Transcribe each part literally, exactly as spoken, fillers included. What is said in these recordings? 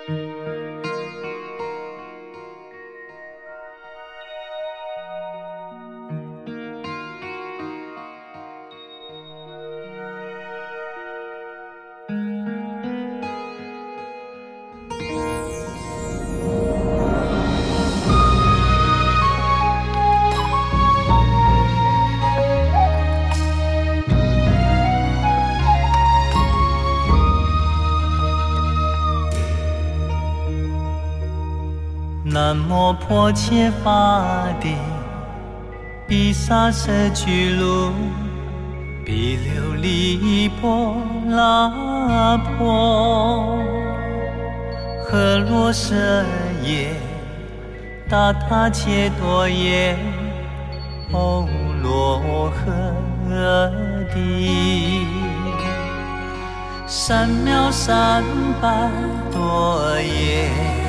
南无婆伽伐帝，毗沙舍居卢，毗琉璃波拉婆，诃罗舍耶，达他伽多耶，欧罗诃帝，三藐三般多耶。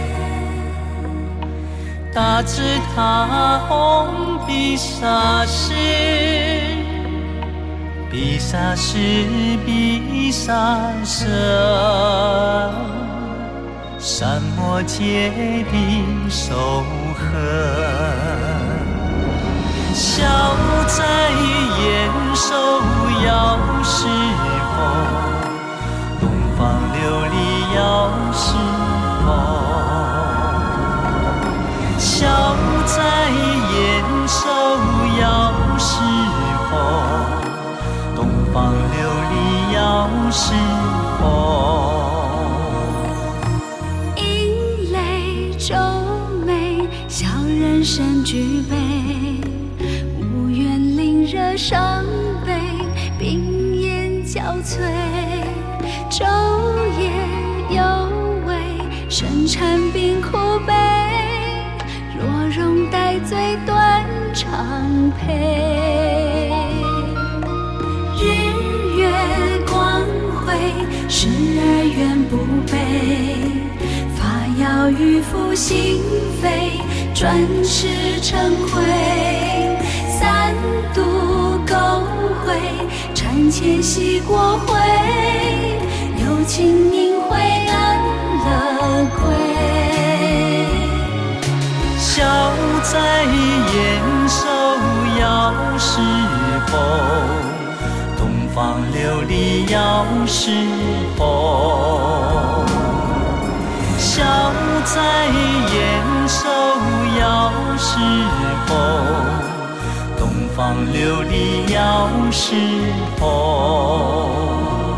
大智他唵毗沙士，毗沙士毗沙舍，三摩揭谛授诃，消灾延寿药师佛，东方琉璃药师佛。消灾延寿药师佛，东方琉璃药师佛。 音雷皱眉，小人身具备，无缘令热伤悲，病眼交瘁，昼夜有为，身缠病苦悲。若容戴罪断常配，日月光辉，时而圆不悲，法要欲复心非，转世成灰，三毒垢秽，禅前息过灰，有情宁慧安乐归。 消灾延寿药师佛，东方琉璃药师佛。消灾延寿药师佛，东方琉璃药师佛。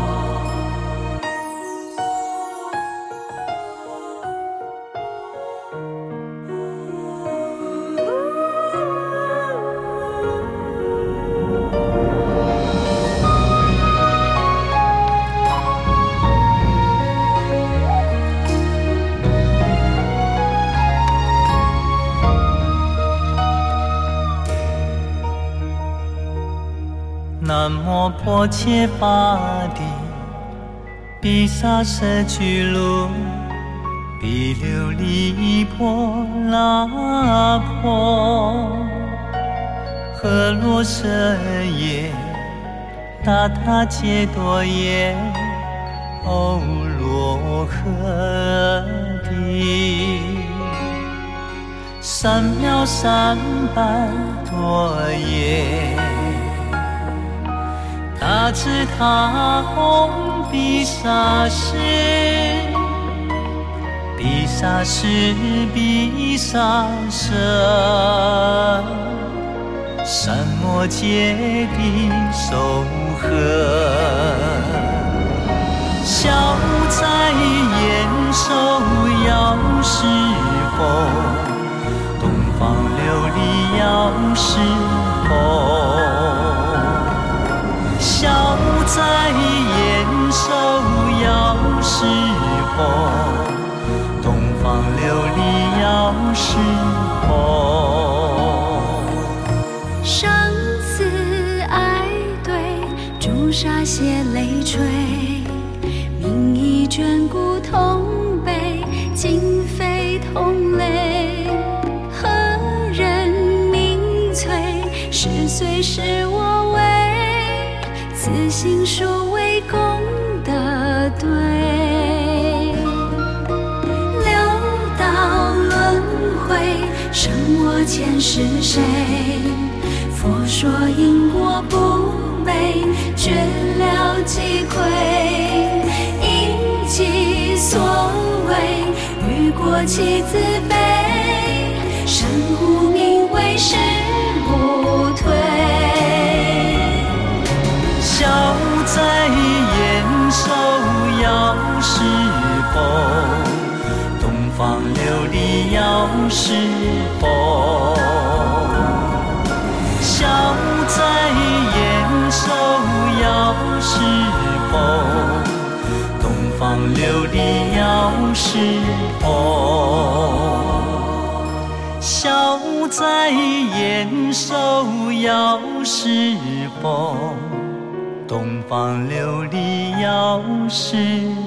南无婆伽伐帝，毗沙舍居卢，毗琉璃波拉婆，诃罗舍耶，达他伽多耶，欧罗诃帝，三藐三般多耶。大智他唵毗沙士，毗沙士毗沙舍，三摩揭谛授诃，消灾延寿药师佛，东方琉璃药师佛。消灾延寿药师佛，东方琉璃药师佛。 生死哀对，朱砂血泪垂，命已眷顾同悲，今非同类。何人名垂？是虽是我为，此心属为功德对。 前是谁？佛说因果不美，绝了几亏。因其所为，于过其自悲。生无名为实无退。 消灾延寿要是否？东方琉璃要是否？消灾延寿要是否？东方琉璃要是否？消灾延寿要是否？东方琉璃要是